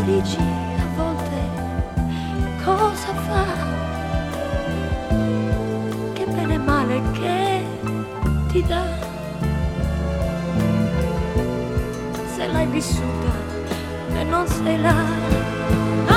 Parigi a volte cosa fa? Che bene e male che ti dà? Se l'hai vissuta e non sei là